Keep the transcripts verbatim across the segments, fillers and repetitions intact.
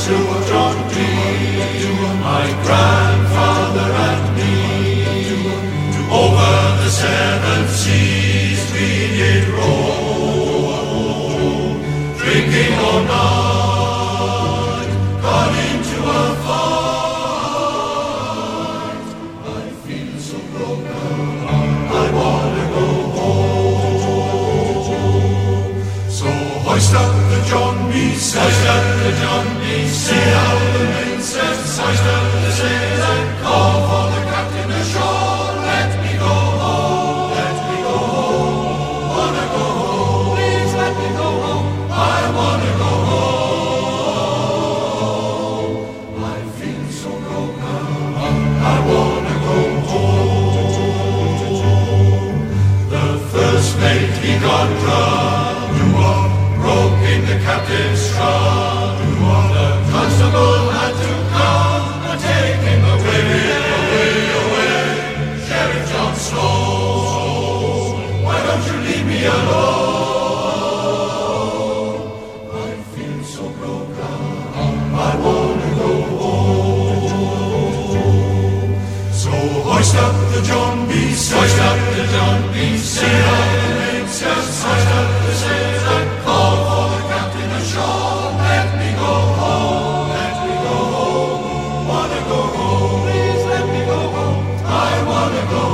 to John B, my grandfather and me. Over the seven seas we did roll, drinking all night, got into a fight. I feel so broken, I wanna go home. So hoist up the John B. Hoist up the John B. See how the mainsail sails. Hoist up the sails and call for the captain ashore. Let me go home, let me go home. Wanna go home, please let me go home. I wanna go home. I feel so broken, I wanna go home. The first mate he got drunk, broke in the captain's trunk. The constable had to come and take him away, away, away. Sheriff John Sloan, why don't you leave me alone? I feel so broken, I wanna go home. So hoist up the John B. Hoist up the John B. See how the mainsails. Hoist up the sails and call for the captain ashore. Let me go home, let me go home. Wanna go home, please let me go home. I wanna go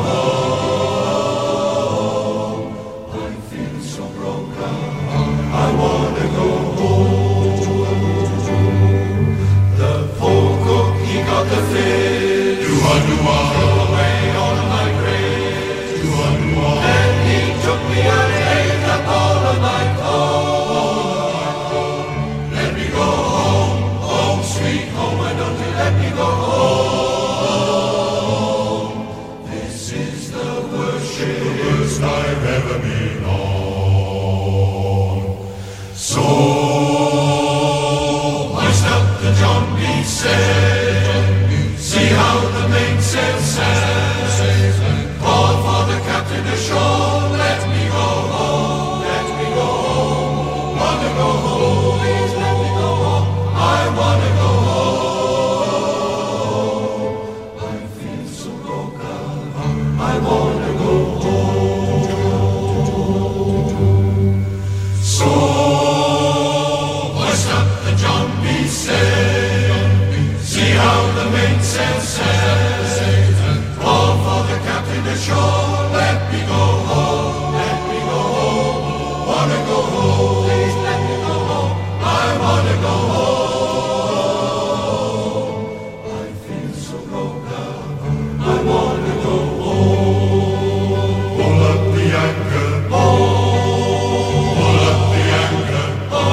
home. I feel so broken, I wanna go home. The poor cook, he got the fish. Do-a-do-a, throw away all of my grace. Do-a-do-a, then he took me and ate up all of my corn. Let me go home, home sweet home, why don't you let me go home? This is the worst ship I've ever been on. So hoist up the John B. sail, see how the mainsail sails. Call for the captain ashore. Let me go home, let me go home. Wanna go home, please let me go home. I wanna go home. I feel so broken, I wanna go home. So hoist up the John B. sail, see how the mainsail sails. Call for the captain ashore. Let me go home, let me go home. Wanna go home, please let me go home. I wanna go home. I feel so broken, I wanna go home. Pull up the anchor, pull up the anchor,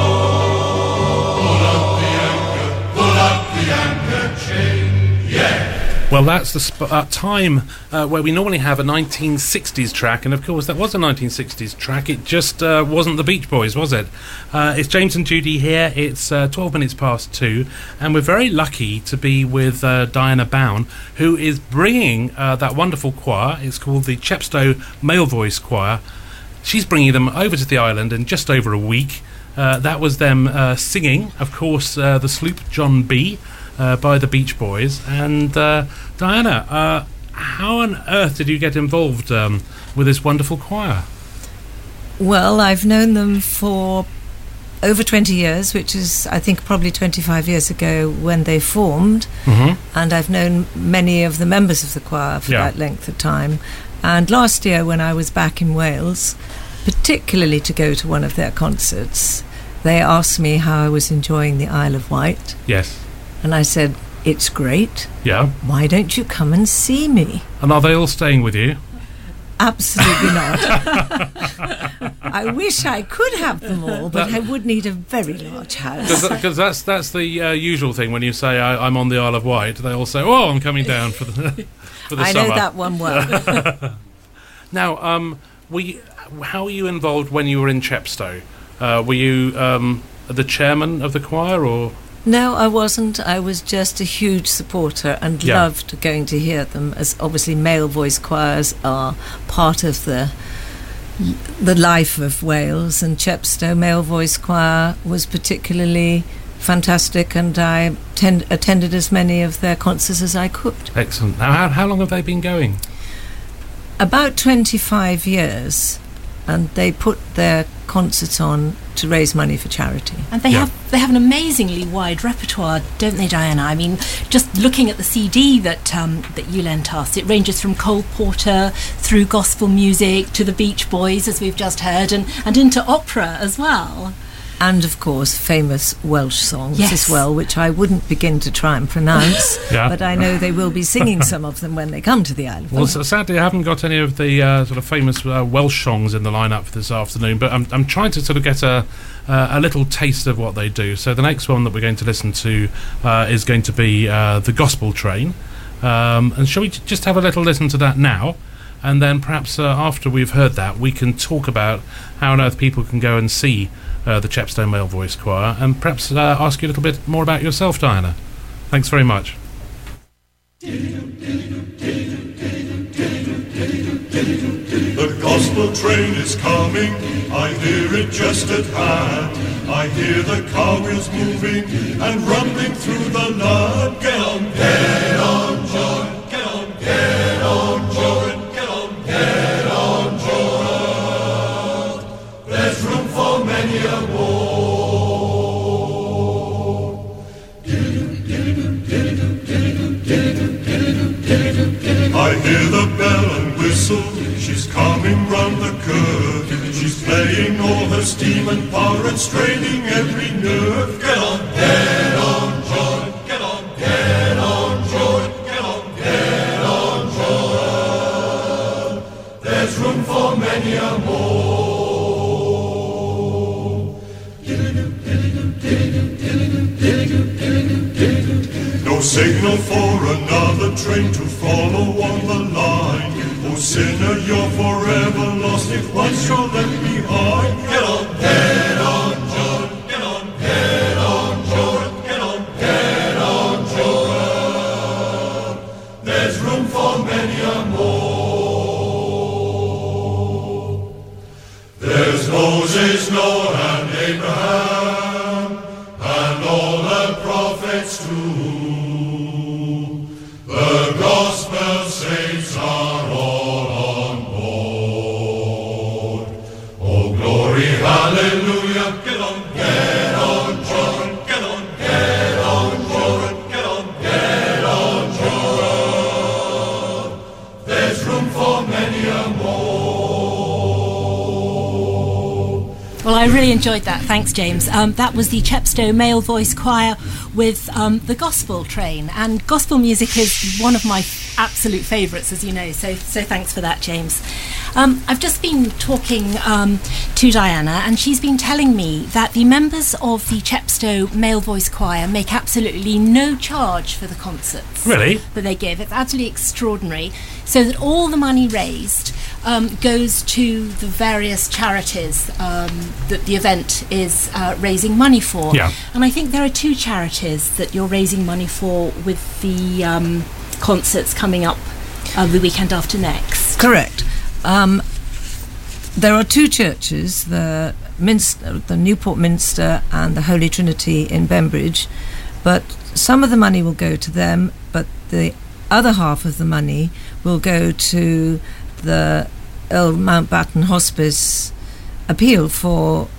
pull up the anchor, pull up the anchor chain, yeah. Well, that's the sp- uh, time uh, where we normally have a nineteen sixties track, and of course that was a nineteen sixties track. It just uh, wasn't the Beach Boys, was it? Uh, it's James and Judy here. It's uh, twelve minutes past two, and we're very lucky to be with uh, Diana Bown, who is bringing uh, that wonderful choir. It's called the Chepstow Male Voice Choir. She's bringing them over to the island in just over a week. Uh, that was them uh, singing, of course, uh, the sloop John B. Uh, by the Beach Boys. And uh, Diana, uh, how on earth did you get involved um, with this wonderful choir? Well, I've known them for over twenty years, which is, I think, probably twenty-five years ago when they formed. Mm-hmm. And I've known many of the members of the choir for Yeah. that length of time. And last year, when I was back in Wales, particularly to go to one of their concerts, they asked me how I was enjoying the Isle of Wight. Yes. And I said, it's great. Yeah. Why don't you come and see me? And are they all staying with you? Absolutely not. I wish I could have them all, but I would need a very large house. Because that's that's the uh, usual thing when you say I, I'm on the Isle of Wight. They all say, "Oh, I'm coming down for the for the I summer." know that one well. Now, um, were you, how were you involved when you were in Chepstow? Uh, were you um, the chairman of the choir, or...? No, I wasn't. I was just a huge supporter and Yeah. loved going to hear them, as obviously male voice choirs are part of the the life of Wales, and Chepstow Male Voice Choir was particularly fantastic, and I tend, attended as many of their concerts as I could. Excellent. Now, how, how long have they been going? About twenty-five years, and they put their concerts on to raise money for charity. And they Yeah. have they have an amazingly wide repertoire, don't they, Diana? I mean, just looking at the C D that um, that you lent us, it ranges from Cole Porter through gospel music to the Beach Boys, as we've just heard, and, and into opera as well. And of course famous Welsh songs Yes. as well, which I wouldn't begin to try and pronounce, Yeah. but I know they will be singing some of them when they come to the island. Well, s- sadly, I haven't got any of the uh, sort of famous uh, Welsh songs in the lineup for this afternoon, but I'm, I'm trying to sort of get a, uh, a little taste of what they do. So the next one that we're going to listen to uh, is going to be uh, The Gospel Train. Um, and shall we j- just have a little listen to that now? And then perhaps uh, after we've heard that, we can talk about how on earth people can go and see uh, the Chepstow Male Voice Choir, and perhaps uh, ask you a little bit more about yourself, Diana. Thanks very much. The gospel train is coming, I hear it just at hand. I hear the car wheels moving and rumbling through the land. Get on, get on, John, get on, get on, John, get on, get on, John. There's room for many a more. I hear the bell and whistle, she's coming round the curve. She's playing all her steam and power and straining every nerve. Get on, get on, John, get on, get on, John, get on, get on, John. There's room for many a more. No signal for another train to follow on the line. Oh sinner, you're forever lost if once you're left behind. Get on, get on, John, get on, get on, John, get on, get on, John. There's room for many a more. There's Moses, Noah, and Abraham, and all the prophets too. The gospel saints are all on board. Oh, glory, hallelujah. Get on, get on, John. Get on, get on, John. Get on, get on, John. There's room for many a more. Well, I really enjoyed that. Thanks, James. Um, that was the Chepstow Male Voice Choir with um, the Gospel Train. And gospel music is one of my absolute favourites, as you know. So, so thanks for that, James. Um, I've just been talking um, to Diana, and she's been telling me that the members of the Chepstow Male Voice Choir make absolutely no charge for the concerts. Really? That they give. It's absolutely extraordinary. So that all the money raised um, goes to the various charities um, that the event is uh, raising money for. Yeah. And I think there are two charities that you're raising money for with the um, concerts coming up uh, the weekend after next. Correct. Um, there are two churches, the Minster, the Newport Minster and the Holy Trinity in Bembridge, but some of the money will go to them, but the other half of the money will go to the Earl Mountbatten Hospice appeal for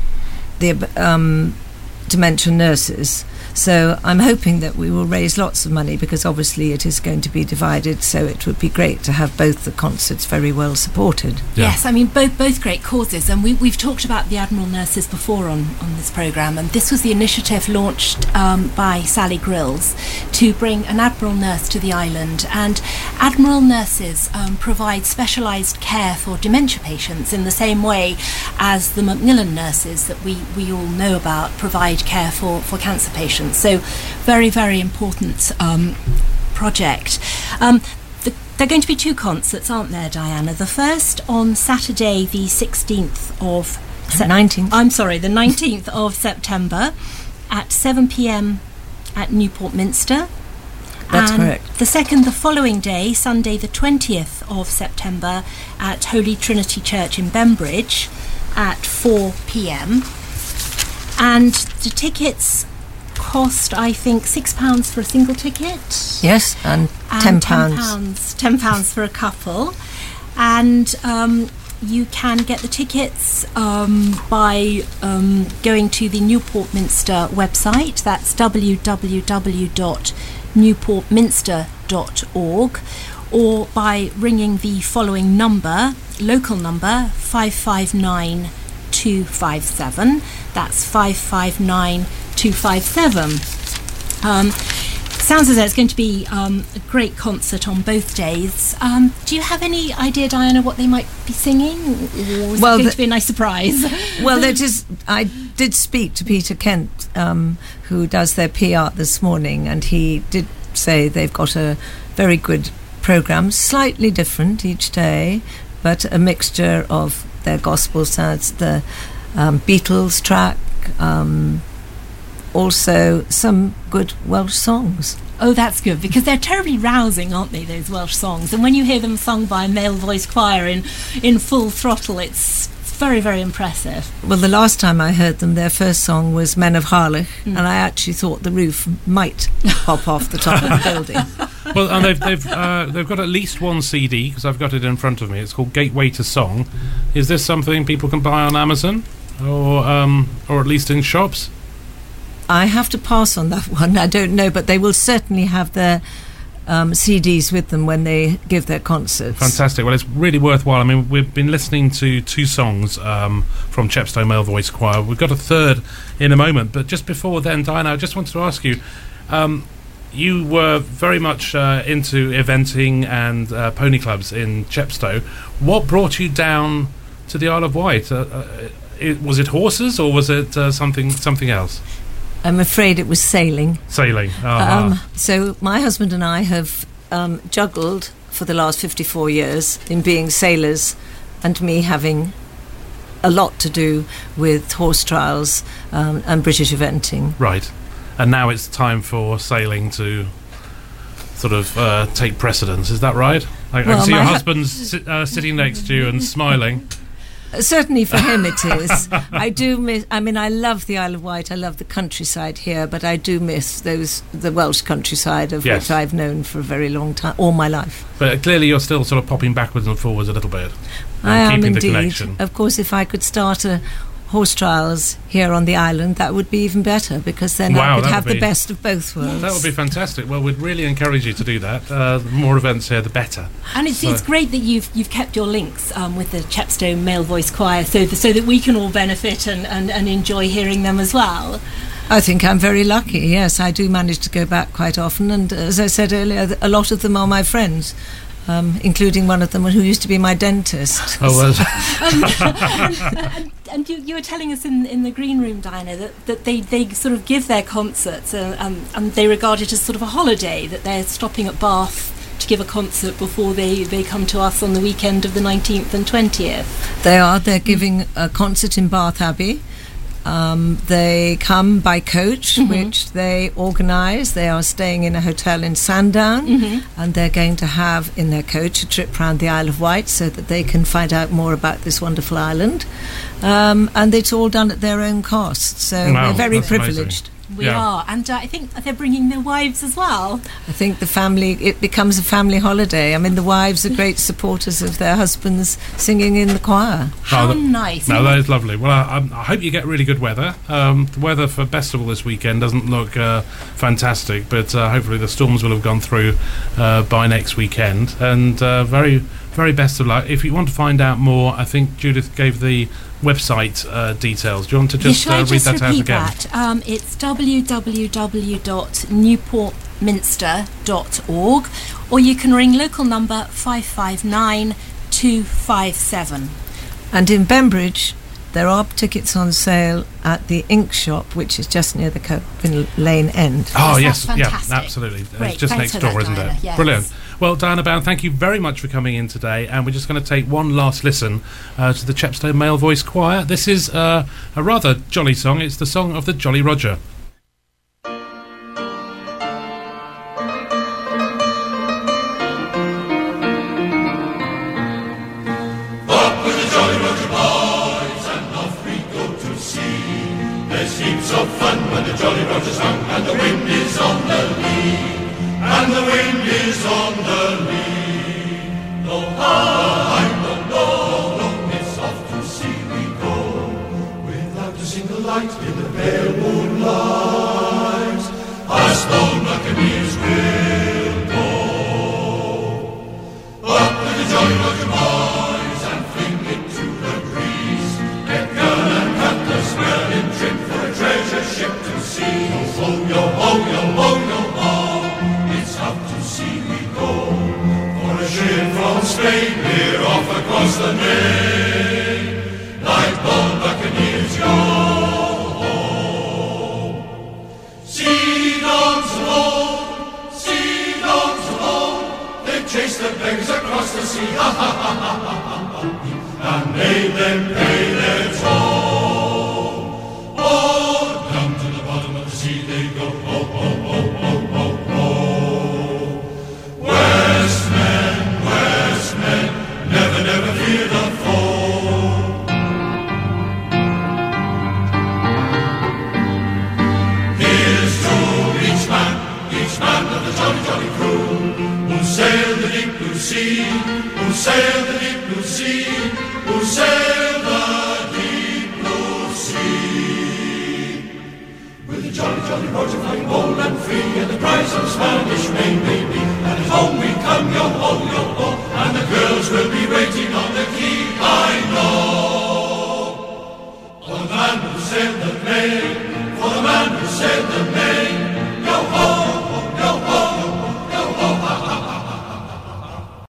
the um, dementia nurses. So I'm hoping that we will raise lots of money, because obviously it is going to be divided, so it would be great to have both the concerts very well supported. Yeah. Yes, I mean, both both great causes, and we, we've talked about the Admiral Nurses before on, on this programme, and this was the initiative launched um, by Sally Grills to bring an Admiral nurse to the island, and Admiral nurses um, provide specialised care for dementia patients in the same way as the Macmillan nurses that we, we all know about provide care for, for cancer patients. So very, very important um, project. Um, the, there are going to be two concerts, aren't there, Diana? The first on Saturday, the sixteenth of Sep- nineteenth. I'm sorry, the nineteenth of September at seven p.m. at Newport Minster. That's and correct. The second, the following day, Sunday, the twentieth of September, at Holy Trinity Church in Bembridge at four p.m. And the tickets cost, I think, six pounds for a single ticket. Yes, and, and ten ten pounds. pounds. Ten pounds for a couple, and um, you can get the tickets um, by um, going to the Newport Minster website. That's w w w dot newport minster dot org, or by ringing the following number, local number five five nine two five seven. That's five five nine two five seven. Um, sounds as though it's going to be um, a great concert on both days. Um, do you have any idea, Diana, what they might be singing? Or is Well, it going the- to be a nice surprise? Well, they just, I did speak to Peter Kent, um, who does their P R this morning, and he did say they've got a very good programme, slightly different each day, but a mixture of their gospel sounds, the um, Beatles track, um, also some good Welsh songs. Oh, that's good, because they're terribly rousing, aren't they, those Welsh songs? And when you hear them sung by a male voice choir in, in full throttle, it's very, very impressive. Well, the last time I heard them, their first song was Men of Harlech, Mm. and I actually thought the roof might pop off the top of the building. Well, and they've they've uh, they've got at least one C D, because I've got it in front of me. It's called Gateway to Song. Is this something people can buy on Amazon, or um, or at least in shops? I have to pass on that one. I don't know, but they will certainly have their um, C Ds with them when they give their concerts. Fantastic. Well, it's really worthwhile. I mean, we've been listening to two songs um, from Chepstow Male Voice Choir. We've got a third in a moment, but just before then, Diana, I just wanted to ask you, um, you were very much uh, into eventing and uh, pony clubs in Chepstow. What brought you down to the Isle of Wight? Uh, uh, it, was it horses, or was it uh, something something else? I'm afraid it was sailing. Sailing. Uh-huh. Um, so my husband and I have um, juggled for the last fifty-four years in being sailors, and me having a lot to do with horse trials um, and British eventing. Right. And now it's time for sailing to sort of uh, take precedence. Is that right? I, I Well, can see my your hu- husband si- uh, sitting next to you and smiling. Uh, Certainly for him it is. I do miss, I mean, I love the Isle of Wight, I love the countryside here, but I do miss those the Welsh countryside, of Yes. which I've known for a very long time, all my life. But clearly you're still sort of popping backwards and forwards a little bit. I and am keeping the indeed. connection. Of course, if I could start a horse trials here on the island, that would be even better, because then Wow, I could that have would the be- best of both worlds. That would be fantastic. Well, we'd really encourage you to do that. Uh, the more events here, the better. And it's, So- it's great that you've you've kept your links um, with the Chepstow Male Voice Choir, so th- so that we can all benefit and, and, and enjoy hearing them as well. I think I'm very lucky. Yes, I do manage to go back quite often, and as I said earlier, th- a lot of them are my friends, um, including one of them who used to be my dentist. Oh, well, and and, and you, you were telling us in, in the green room, Diana, that, that they, they sort of give their concerts uh, um, and they regard it as sort of a holiday, that they're stopping at Bath to give a concert before they, they come to us on the weekend of the nineteenth and twentieth. They are. They're giving a concert in Bath Abbey. Um, they come by coach, Mhm. which they organise. They are staying in a hotel in Sandown, Mm-hmm. and they're going to have in their coach a trip round the Isle of Wight so that they can find out more about this wonderful island. Um, and it's all done at their own cost. So Wow, we're very that's amazing. privileged. We Yeah. are, and uh, I think they're bringing their wives as well. I think the family, it becomes a family holiday. I mean, the wives are great supporters of their husbands singing in the choir. How that- nice! No, that is lovely. Well, I, I'm- I hope you get really good weather. Um, the weather for Festival this weekend doesn't look uh, fantastic, but uh, hopefully the storms will have gone through uh, by next weekend. And uh, very, very best of luck. If you want to find out more, I think Judith gave the website uh, details. Do you want to Yeah, just shall uh, I read just that out repeat again? that? Um, it's w w w dot newport minster dot org, or you can ring local number five five nine two five seven. And in Bembridge, there are tickets on sale at the Ink Shop, which is just near the Copen Lane end. Oh, Yes, yes, that's yeah, fantastic. absolutely. Great, It's just thanks next for door, that, isn't Diana, it? yes. Brilliant. Well, Diana Bound, thank you very much for coming in today, and we're just going to take one last listen uh, to the Chepstow Male Voice Choir. This is uh, a rather jolly song. It's the song of the Jolly Roger. Up with the Jolly Roger boys, and off we go to sea. There's heaps of fun and the Jolly Roger's hung, and the wind is on the lee, and the wind is on the lee. Lo, hi, lo, lo, lo, it's off to sea we go, without a single light in the pale moonlight, our stone buccaneers will go. Up with the Jolly Roger boys, and fling it to the breeze, get gun and cutlass well in trim for a treasure ship to see. Yo, yo, ho, yo, ho, yo, ho, it's up to sea we go, for a ship from Spain we're off across the main, like bold buccaneers yo. Sea dogs alone, sea dogs alone, they chased the beggars across the sea, ha ha ha ha ha ha, and made them pay their toll. Oh, down to the bottom of the sea they go, oh, oh, oh, oh, oh, oh. Westmen, Westmen, never, never fear the foe. Here's to each man, each man of the jolly, jolly crew, who sailed the deep blue sea, who sailed the deep blue sea, who sailed the deep blue sea. With the Jolly, Jolly Roger flying bold and free, and the prize of Spanish Main may be, and at home we come, yo ho, yo ho, and the girls will be waiting on the quay, I know.